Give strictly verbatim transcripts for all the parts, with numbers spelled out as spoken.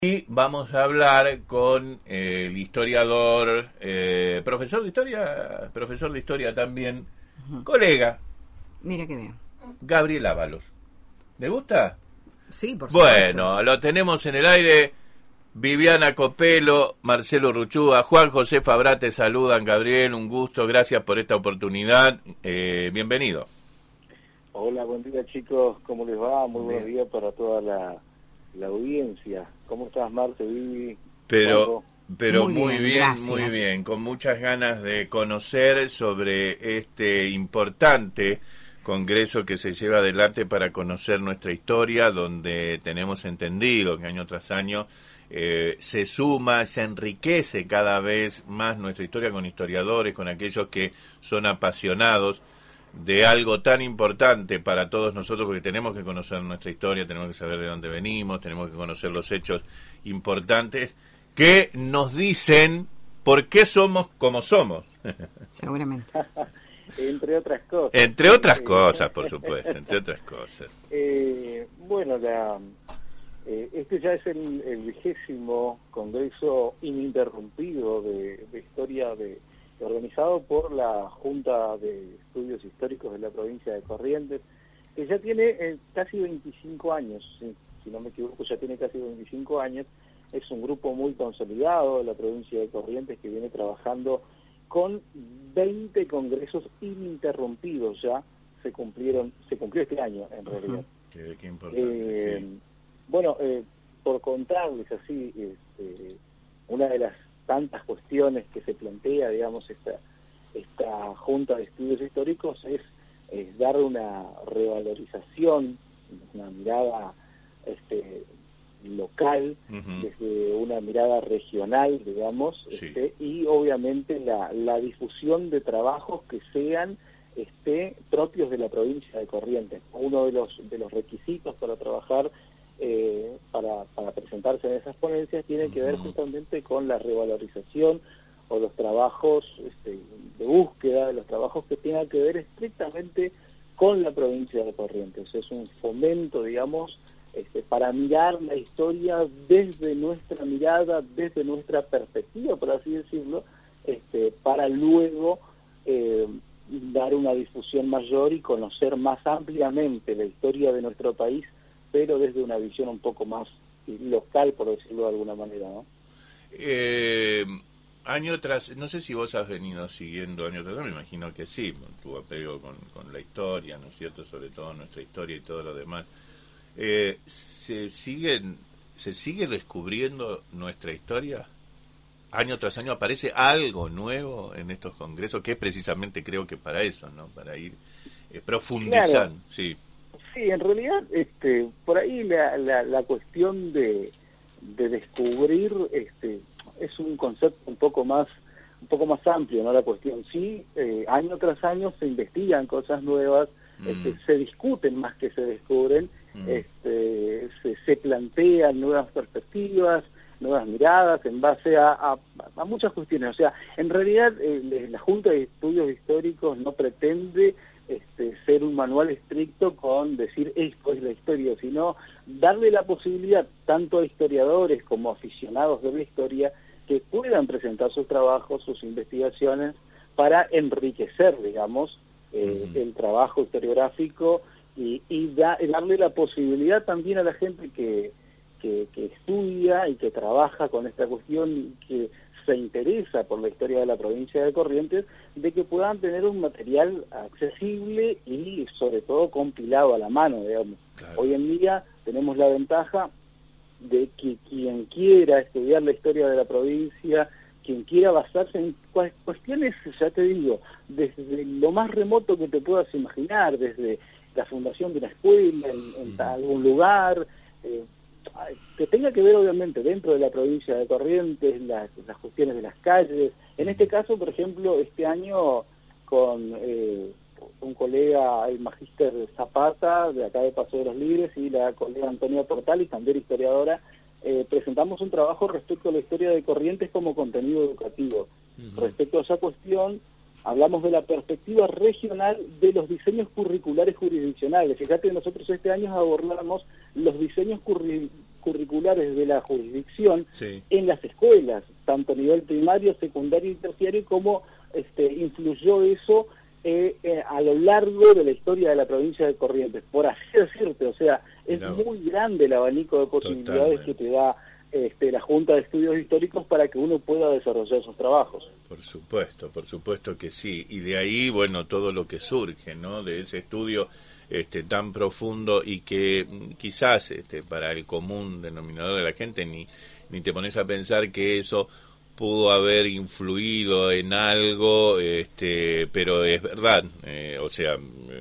Y vamos a hablar con eh, el historiador, eh, profesor de historia, profesor de historia también, uh-huh. colega. Mira qué bien. Gabriel Ábalos. ¿Le gusta? Sí, por supuesto. Bueno, lo tenemos en el aire. Viviana Copelo, Marcelo Ruchúa, Juan José Fabra te saludan. Gabriel, un gusto, gracias por esta oportunidad. Eh, bienvenido. Hola, buen día chicos, ¿cómo les va? Muy buenos días para toda la... la audiencia. ¿Cómo estás, Marce, Vivi? Pero, pero muy, muy bien, bien muy bien, con muchas ganas de conocer sobre este importante congreso que se lleva adelante para conocer nuestra historia, donde tenemos entendido que año tras año eh, se suma, se enriquece cada vez más nuestra historia con historiadores, con aquellos que son apasionados de algo tan importante para todos nosotros, porque tenemos que conocer nuestra historia, tenemos que saber de dónde venimos, tenemos que conocer los hechos importantes que nos dicen por qué somos como somos. Seguramente. Entre otras cosas. Entre otras cosas, por supuesto, entre otras cosas. Eh, bueno, la, eh, este ya es el, el vigésimo Congreso Ininterrumpido de, de Historia de organizado por la Junta de Estudios Históricos de la provincia de Corrientes, que ya tiene eh, casi veinticinco años, si, si no me equivoco, ya tiene casi veinticinco años. Es un grupo muy consolidado de la provincia de Corrientes que viene trabajando con veinte congresos ininterrumpidos. Ya se cumplieron, se cumplió este año en realidad. Uh-huh. Qué, qué importante, eh, sí. Bueno, eh, por contarles así, este, una de las tantas cuestiones que se plantea, digamos, esta, esta Junta de Estudios Históricos es, es dar una revalorización, una mirada este, local, uh-huh. desde una mirada regional, digamos, sí. este, y obviamente la, la difusión de trabajos que sean este, propios de la provincia de Corrientes. Uno de los, de los requisitos para trabajar Eh, para, para presentarse en esas ponencias tiene que ver justamente con la revalorización o los trabajos este, de búsqueda, de los trabajos que tengan que ver estrictamente con la provincia de Corrientes. Es un fomento, digamos, este, para mirar la historia desde nuestra mirada, desde nuestra perspectiva, por así decirlo, este, para luego eh, dar una difusión mayor y conocer más ampliamente la historia de nuestro país, pero desde una visión un poco más local, por decirlo de alguna manera, ¿no? Eh, año tras, no sé si vos has venido siguiendo año tras año, me imagino que sí, tu apego con, con la historia, ¿no es cierto?, sobre todo nuestra historia y todo lo demás. Eh, ¿se siguen, se sigue descubriendo nuestra historia? Año tras año aparece algo nuevo en estos congresos, que es precisamente, creo que para eso, ¿no?, para ir eh, profundizando, claro. sí. Sí, en realidad, este, por ahí la, la, la cuestión de, de descubrir, este, es un concepto un poco más, un poco más amplio, ¿no? La cuestión, sí, eh, año tras año se investigan cosas nuevas, mm. este, se discuten más que se descubren, mm. este, se, se plantean nuevas perspectivas, nuevas miradas en base a, a, a muchas cuestiones. O sea, en realidad eh, la Junta de Estudios Históricos no pretende Este, ser un manual estricto con decir esto es la historia, sino darle la posibilidad tanto a historiadores como a aficionados de la historia que puedan presentar sus trabajos, sus investigaciones para enriquecer, digamos, eh, uh-huh. el trabajo historiográfico y, y, da, y darle la posibilidad también a la gente que, que, que estudia y que trabaja con esta cuestión y que se interesa por la historia de la provincia de Corrientes, de que puedan tener un material accesible y sobre todo compilado a la mano, digamos. Claro. Hoy en día tenemos la ventaja de que quien quiera estudiar la historia de la provincia, quien quiera basarse en cuestiones, ya te digo, desde lo más remoto que te puedas imaginar, desde la fundación de una escuela, en, en mm. algún lugar, eh, que tenga que ver obviamente dentro de la provincia de Corrientes, las, las cuestiones de las calles. En este caso, por ejemplo, este año con eh, un colega, el magíster Zapata, de acá de Paso de los Libres, y la colega Antonia Portales, también historiadora, eh, presentamos un trabajo respecto a la historia de Corrientes como contenido educativo. Uh-huh. Respecto a esa cuestión, hablamos de la perspectiva regional de los diseños curriculares jurisdiccionales. Fíjate, nosotros este año abordamos los diseños curri curriculares de la jurisdicción sí. en las escuelas, tanto a nivel primario, secundario y terciario, como este, influyó eso eh, eh, a lo largo de la historia de la provincia de Corrientes. Por así decirte, o sea, es no. muy grande el abanico de posibilidades Totalmente. que te da este, la Junta de Estudios Históricos para que uno pueda desarrollar sus trabajos. Por supuesto, por supuesto que sí. Y de ahí, bueno, todo lo que surge, ¿no? De ese estudio este, tan profundo y que quizás este, para el común denominador de la gente ni, ni te pones a pensar que eso pudo haber influido en algo, este, pero es verdad, eh, o sea,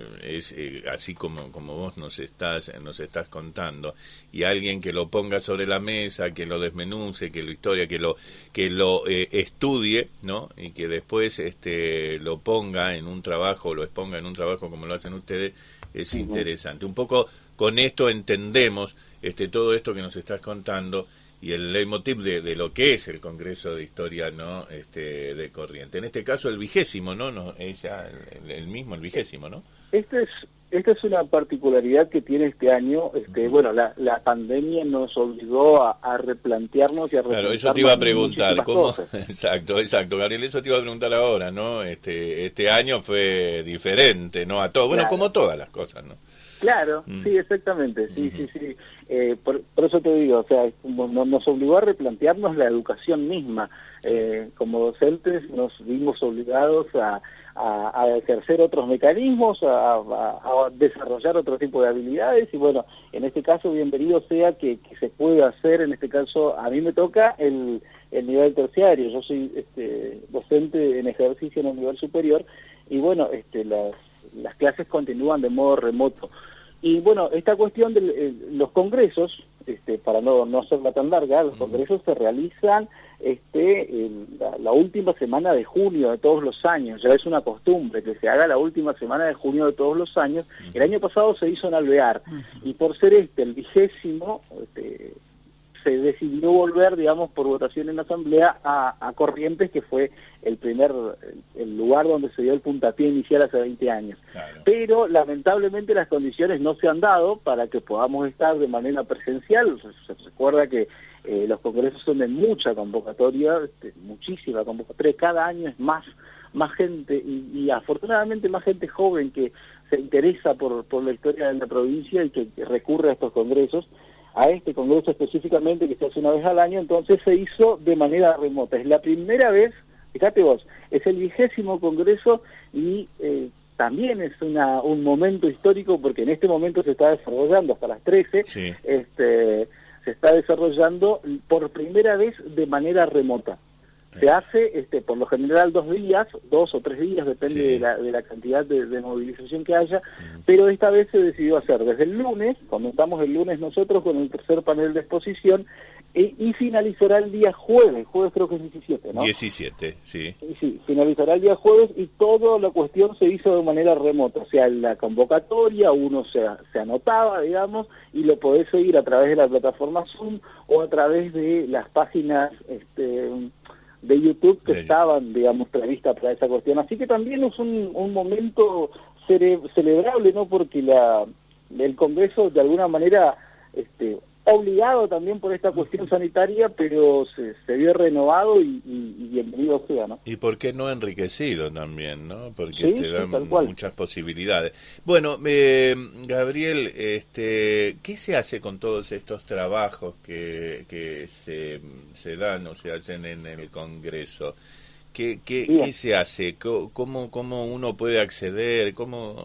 es eh, así como como vos nos estás nos estás contando, y alguien que lo ponga sobre la mesa, que lo desmenuce, que lo historia, que lo que lo eh, estudie, ¿no? Y que después este lo ponga en un trabajo, lo exponga en un trabajo como lo hacen ustedes, es uh-huh. interesante. Un poco con esto entendemos este todo esto que nos estás contando y el leitmotiv de, de lo que es el Congreso de Historia, ¿no? Este, de Corrientes. En este caso el vigésimo, ¿no? no es ya el, el mismo, el vigésimo, ¿no? Este es, esta es una particularidad que tiene este año. Este, uh-huh. Bueno, la, la pandemia nos obligó a, a replantearnos y a replantearnos. Claro, eso te iba a preguntar. ¿Cómo? Exacto, exacto, Gabriel, eso te iba a preguntar ahora, ¿no? Este, este año fue diferente, ¿no? A todo, bueno, claro. Como todas las cosas, ¿no? Claro, mm. sí, exactamente, sí, uh-huh. sí, sí. Eh, por, por eso te digo, o sea, no, nos obligó a replantearnos la educación misma. Eh, como docentes nos vimos obligados a, a, a ejercer otros mecanismos, a, a, a desarrollar otro tipo de habilidades y bueno, en este caso bienvenido sea que, que se pueda hacer, en este caso a mí me toca el, el nivel terciario, yo soy este, docente en ejercicio en el nivel superior y bueno, este, las, las clases continúan de modo remoto. Y bueno, esta cuestión de eh, los congresos, este, para no, no hacerla tan larga, los congresos se realizan este, el, la, la última semana de junio de todos los años, ya es una costumbre que se haga la última semana de junio de todos los años. El año pasado se hizo en Alvear, y por ser este el vigésimo, este, se decidió volver, digamos, por votación en la Asamblea a, a Corrientes, que fue el primer, el, el lugar donde se dio el puntapié inicial hace veinte años. Claro. Pero lamentablemente las condiciones no se han dado para que podamos estar de manera presencial. Se, se recuerda que eh, los congresos son de mucha convocatoria, este, muchísima convocatoria, cada año es más más gente y, y afortunadamente más gente joven que se interesa por, por la historia de la provincia y que, que recurre a estos congresos. A este congreso específicamente, que se hace una vez al año, entonces se hizo de manera remota. Es la primera vez, fíjate vos, es el vigésimo congreso y eh, también es una un momento histórico porque en este momento se está desarrollando hasta las trece, sí. este, se está desarrollando por primera vez de manera remota. Se hace, este, por lo general, dos días, dos o tres días, depende sí. de, la, de la cantidad de, de movilización que haya, mm. pero esta vez se decidió hacer desde el lunes, comenzamos el lunes nosotros con el tercer panel de exposición, e, y finalizará el día jueves, jueves creo que es diecisiete, ¿no? diecisiete, sí. Y sí, finalizará el día jueves y toda la cuestión se hizo de manera remota, o sea, la convocatoria, uno se, se anotaba, digamos, y lo podés seguir a través de la plataforma Zoom o a través de las páginas, este... de YouTube que estaban, digamos, previstas para esa cuestión. Así que también es un, un momento cere celebrable, ¿no? Porque la el Congreso, de alguna manera, este, obligado también por esta cuestión sanitaria, pero se, se vio renovado y, y, y bienvenido sea, ¿no? Y por qué no enriquecido también, ¿no? Porque sí, te dan sí, muchas posibilidades. Bueno, eh, Gabriel, este, ¿qué se hace con todos estos trabajos que, que se, se dan o se hacen en el Congreso? ¿Qué, qué, ¿qué se hace? ¿Cómo, ¿Cómo uno puede acceder? ¿Cómo...?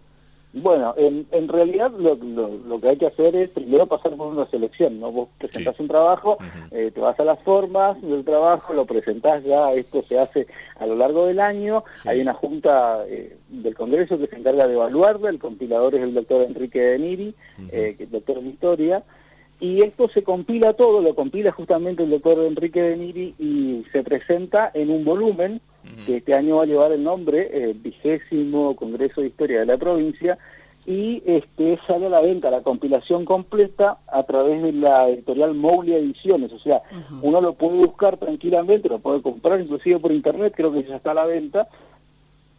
Bueno, en, en realidad lo, lo, lo que hay que hacer es primero pasar por una selección, ¿no? Vos presentás sí. un trabajo, uh-huh. eh, te vas a las formas del trabajo, lo presentás ya, esto se hace a lo largo del año, sí. hay una junta eh, del Congreso que se encarga de evaluarla, el compilador es el doctor Enrique de Niri, uh-huh. eh, que es doctor en historia, y esto se compila todo, lo compila justamente el doctor Enrique de Niri y se presenta en un volumen que este año va a llevar el nombre, el vigésimo Congreso de Historia de la Provincia, y este sale a la venta la compilación completa a través de la editorial Mowgli Ediciones, o sea, uh-huh. uno lo puede buscar tranquilamente, lo puede comprar inclusive por internet, creo que ya está a la venta,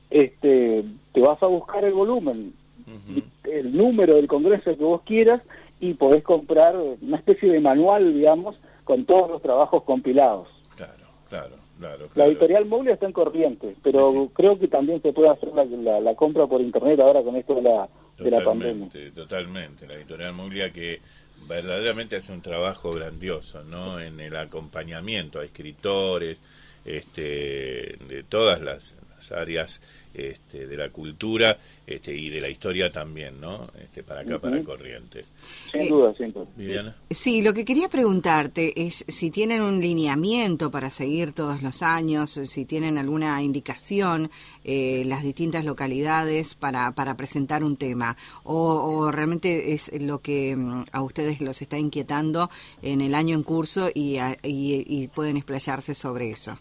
este te vas a buscar el volumen, uh-huh. el número del Congreso que vos quieras, y podés comprar una especie de manual, digamos, con todos los trabajos compilados. Claro, claro, claro. claro. La editorial Moglia está en Corrientes, pero sí, sí. creo que también se puede hacer la, la, la compra por internet ahora con esto de la, de la pandemia. Totalmente, la editorial Moglia que verdaderamente hace un trabajo grandioso, ¿no? En el acompañamiento a escritores, este, de todas las, las áreas este, de la cultura este, y de la historia también, ¿no? Este, para acá, uh-huh. para Corrientes. Sin eh, duda, sin duda. ¿Viviana? Sí, lo que quería preguntarte es si tienen un lineamiento para seguir todos los años, si tienen alguna indicación eh, las distintas localidades para, para presentar un tema, o, o realmente es lo que a ustedes los está inquietando en el año en curso y, y, y pueden explayarse sobre eso.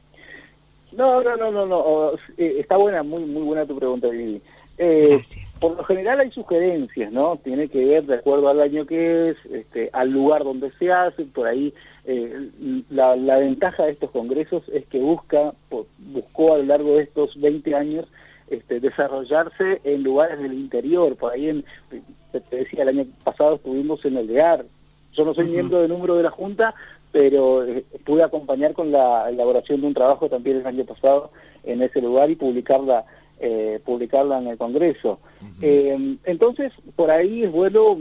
No, no, no, no, no. Eh, está buena, muy muy buena tu pregunta, Vivi. Eh, Gracias. Por lo general hay sugerencias, ¿no? Tiene que ver de acuerdo al año que es, este, al lugar donde se hace, por ahí. Eh, la, la ventaja de estos congresos es que busca, buscó a lo largo de estos veinte años este, desarrollarse en lugares del interior. Por ahí, en, te decía, el año pasado estuvimos en el E A R. Yo no soy uh-huh. miembro de número de la Junta, pero eh, pude acompañar con la elaboración de un trabajo también el año pasado en ese lugar y publicarla eh, publicarla en el Congreso. Uh-huh. Eh, entonces, por ahí es bueno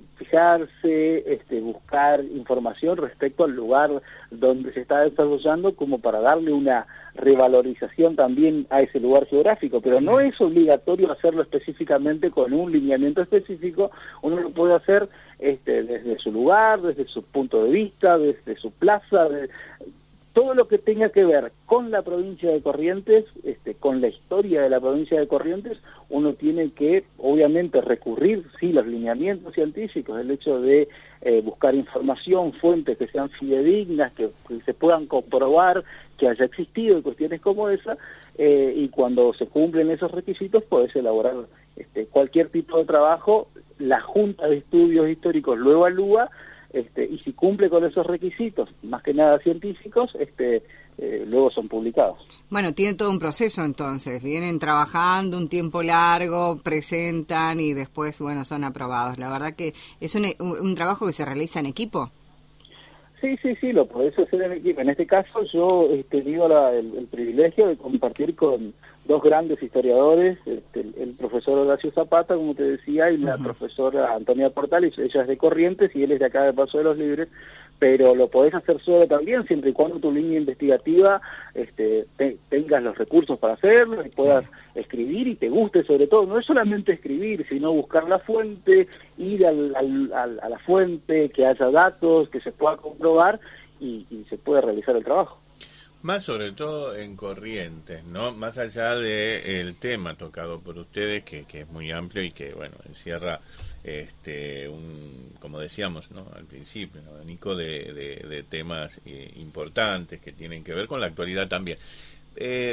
fijarse, este, buscar información respecto al lugar donde se está desarrollando, como para darle una revalorización también a ese lugar geográfico, pero no es obligatorio hacerlo específicamente con un lineamiento específico. Uno lo puede hacer este, desde su lugar, desde su punto de vista, desde su plaza, de, todo lo que tenga que ver con la provincia de Corrientes, este, con la historia de la provincia de Corrientes. Uno tiene que, obviamente, recurrir, sí, los lineamientos científicos, el hecho de eh, buscar información, fuentes que sean fidedignas, que, que se puedan comprobar que haya existido y cuestiones como esa, eh, y cuando se cumplen esos requisitos podés elaborar este, cualquier tipo de trabajo. La Junta de Estudios Históricos lo evalúa, Este, y si cumple con esos requisitos, más que nada científicos, este, eh, luego son publicados. Bueno, tiene todo un proceso entonces, vienen trabajando un tiempo largo, presentan y después, bueno, son aprobados. La verdad que es un, un trabajo que se realiza en equipo. Sí, sí, sí, lo podés hacer en equipo. En este caso yo he tenido la, el, el privilegio de compartir con dos grandes historiadores, este, el, el profesor Horacio Zapata, como te decía, y la uh-huh. profesora Antonia Portales. Ella es de Corrientes y él es de acá de Paso de los Libres, pero lo podés hacer solo también, siempre y cuando tu línea investigativa este, te, tengas los recursos para hacerlo y puedas uh-huh. escribir y te guste sobre todo. No es solamente escribir, sino buscar la fuente, ir al, al, al, a la fuente, que haya datos, que se pueda comprobar y, y se puede realizar el trabajo. Más sobre todo en Corrientes, ¿no? Más allá de el tema tocado por ustedes, que, que es muy amplio y que, bueno, encierra, este, un, como decíamos, ¿no? Al principio, un abanico de, de, de temas eh, importantes que tienen que ver con la actualidad también. Eh,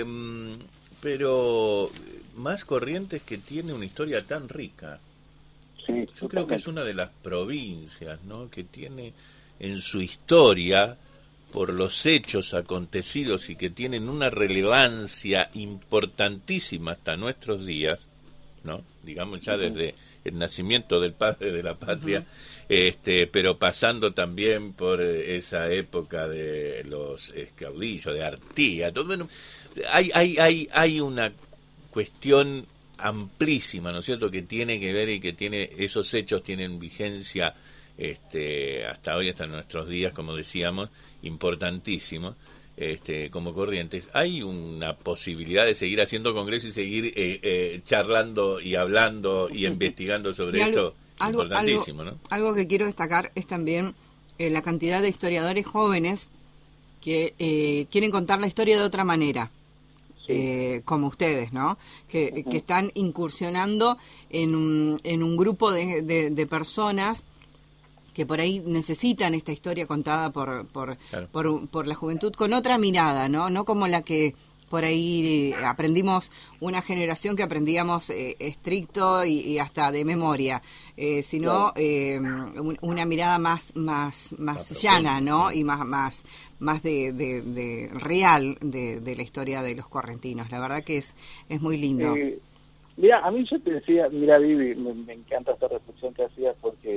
pero más Corrientes, que tiene una historia tan rica. Sí, yo creo que es una de las provincias, ¿no? Que tiene en su historia, por los hechos acontecidos y que tienen una relevancia importantísima hasta nuestros días, ¿no? Digamos ya desde el nacimiento del padre de la patria, uh-huh. este, pero pasando también por esa época de los caudillos, de Artigas. Bueno, hay, hay, hay, hay una cuestión amplísima, ¿no es cierto?, que tiene que ver y que tiene esos hechos tienen vigencia este, hasta hoy, hasta nuestros días, como decíamos, importantísimo, este, como Corrientes. Hay una posibilidad de seguir haciendo congresos y seguir eh, eh, charlando y hablando y investigando sobre y algo, esto, es algo, importantísimo, algo, ¿no? Algo que quiero destacar es también eh, la cantidad de historiadores jóvenes que eh, quieren contar la historia de otra manera. Eh, como ustedes, ¿no? Que, uh-huh. que están incursionando en un, en un grupo de, de, de personas que por ahí necesitan esta historia contada por por, claro. por por la juventud con otra mirada, ¿no? No como la que por ahí eh, aprendimos, una generación que aprendíamos eh, estricto y, y hasta de memoria, eh, sino claro. eh, un, una mirada más más más ah, llana, ¿no? Y más más más de, de, de real de, de la historia de los correntinos. La verdad que es es muy lindo. Eh, mira, a mí yo te decía, mira, Vivi, me, me encanta esta reflexión que hacías porque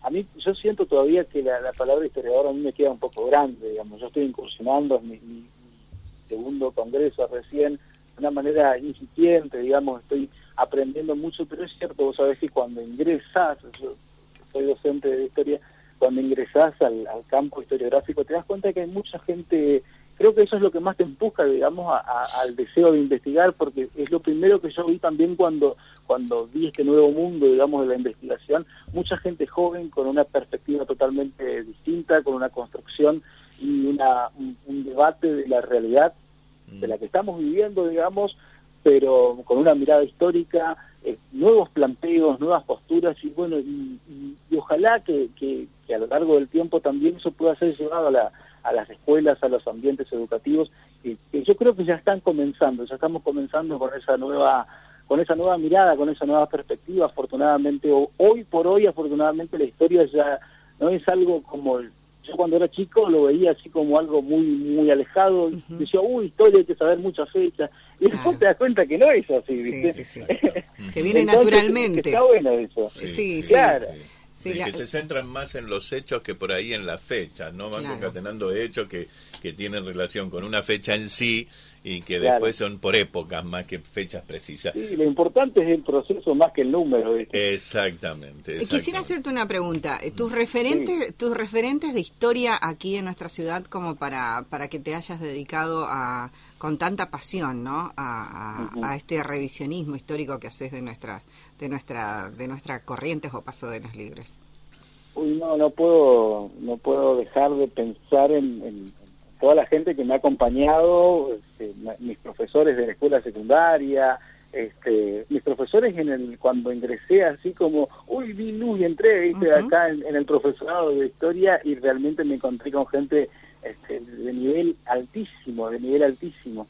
a mí, yo siento todavía que la, la palabra historiador a mí me queda un poco grande, digamos. Yo estoy incursionando en mi, mi, mi segundo congreso recién, de una manera incipiente, digamos, estoy aprendiendo mucho, pero es cierto, vos sabés que cuando ingresás, yo soy docente de historia, cuando ingresás al, al campo historiográfico te das cuenta que hay mucha gente. Creo que eso es lo que más te empuja, digamos, a, a, al deseo de investigar, porque es lo primero que yo vi también cuando cuando vi este nuevo mundo, digamos, de la investigación. Mucha gente joven con una perspectiva totalmente distinta, con una construcción y una un, un debate de la realidad de la que estamos viviendo, digamos, pero con una mirada histórica, eh, nuevos planteos, nuevas posturas, y bueno, y, y, y ojalá que, que, que a lo largo del tiempo también eso pueda ser llevado a la a las escuelas, a los ambientes educativos, y, y yo creo que ya están comenzando, ya estamos comenzando con esa nueva con esa nueva mirada, con esa nueva perspectiva. Afortunadamente, hoy por hoy, afortunadamente, la historia ya no es algo como... Yo cuando era chico lo veía así como algo muy muy alejado, uh-huh. Decía, uy, historia, hay que saber muchas fechas, y después claro. Te das cuenta que no es así, ¿viste? Sí, sí, sí. Que viene Entonces, naturalmente. Que está bueno eso. Sí, sí, sí. Claro. Sí. Sí, Sí, la... que se centran más en los hechos que por ahí en las fechas, ¿no? Van claro. concatenando hechos que, que tienen relación con una fecha en sí y que claro. después son por épocas más que fechas precisas. Sí, lo importante es el proceso más que el número, ¿viste? Exactamente, exactamente. Quisiera hacerte una pregunta. ¿Tus referentes, sí. tus referentes de historia aquí en nuestra ciudad, como para, para que te hayas dedicado a con tanta pasión, ¿no? A, a, uh-huh. a este revisionismo histórico que haces de nuestra, de nuestra, de nuestra Corrientes o Paso de los Libres? Uy, no, no puedo, no puedo dejar de pensar en, en toda la gente que me ha acompañado, este, mis profesores de la escuela secundaria, este, mis profesores en el cuando ingresé así como, uy, vi luz y entré, ¿viste? Uh-huh. Acá en, en el profesorado de historia, y realmente me encontré con gente este, de nivel altísimo, de nivel altísimo.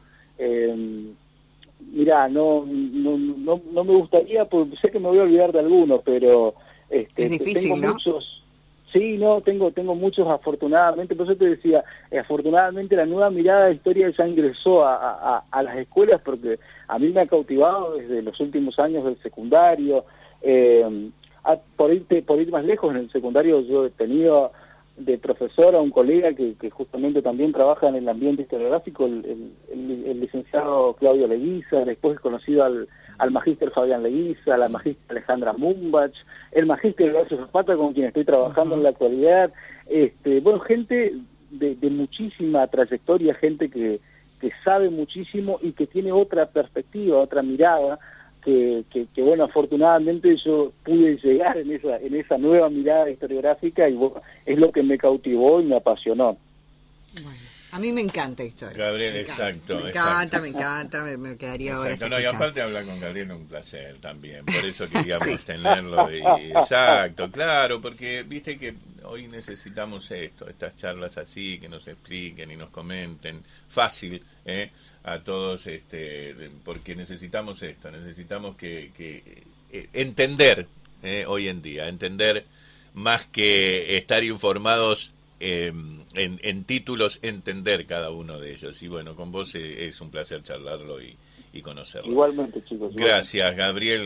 Eh, mirá, no, no, no, no me gustaría, porque sé que me voy a olvidar de algunos, pero este, es difícil, tengo ¿no? muchos. Sí, no, tengo tengo muchos afortunadamente, por eso te decía, eh, afortunadamente la nueva mirada de historia ya ingresó a, a, a las escuelas, porque a mí me ha cautivado desde los últimos años del secundario. Eh, a, por, irte, por ir más lejos, en el secundario yo he tenido de profesor a un colega que, que justamente también trabaja en el ambiente historiográfico, el, el, el, el licenciado Claudio Leguiza, después he conocido al, al magíster Fabián Leguiza, a la magíster Alejandra Mumbach, el magíster Horacio Zapata, con quien estoy trabajando uh-huh. en la actualidad, este, bueno, gente de, de muchísima trayectoria, gente que, que sabe muchísimo y que tiene otra perspectiva, otra mirada, Que, que, que bueno, afortunadamente yo pude llegar en esa en esa nueva mirada historiográfica, y bueno, es lo que me cautivó y me apasionó. Bueno, a mí me encanta historia. Gabriel, me exacto. Me exacto. encanta, me encanta, me, me quedaría ahora. Exacto, no, y aparte hablar con Gabriel es un placer también, por eso queríamos sí. tenerlo. Y, exacto, claro, porque viste que hoy necesitamos esto, estas charlas así, que nos expliquen y nos comenten, fácil, ¿eh? A todos, este, porque necesitamos esto, necesitamos que, que eh, entender, eh, hoy en día, entender más que estar informados eh, en, en títulos, entender cada uno de ellos. Y bueno, con vos eh, es un placer charlarlo y, y conocerlo. Igualmente, chicos. Gracias, Gabriel.